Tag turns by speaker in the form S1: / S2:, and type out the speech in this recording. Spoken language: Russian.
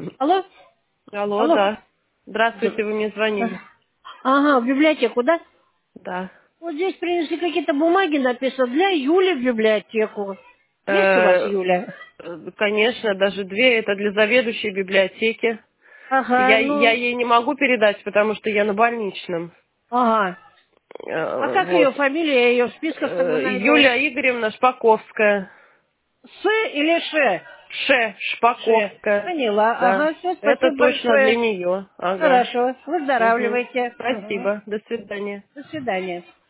S1: Алло?
S2: Алло,
S1: Алло?
S2: да. Здравствуйте, вы мне звонили.
S1: Ага, в библиотеку, да?
S2: Да.
S1: Вот здесь принесли какие-то бумаги, написано для Юли в библиотеку. Есть у вас
S2: Э,
S1: Юля?
S2: Конечно, даже две, это для заведующей библиотеки.
S1: Ага,
S2: Я
S1: ну,
S2: ей не могу передать, потому что я на больничном.
S1: ага. А как ее
S2: Вот.
S1: фамилия? Я ее в списках-то не найду.
S2: Юлия Игоревна Шпаковская.
S1: С или Ш? Ш.
S2: Шпаковская.
S1: Поняла.
S2: Да.
S1: Ага, все,
S2: Это
S1: спасибо
S2: точно для
S1: большое.
S2: нее. Ага.
S1: Хорошо.
S2: Угу.
S1: Выздоравливайте. Мгм.
S2: Спасибо. До свидания.
S1: До свидания.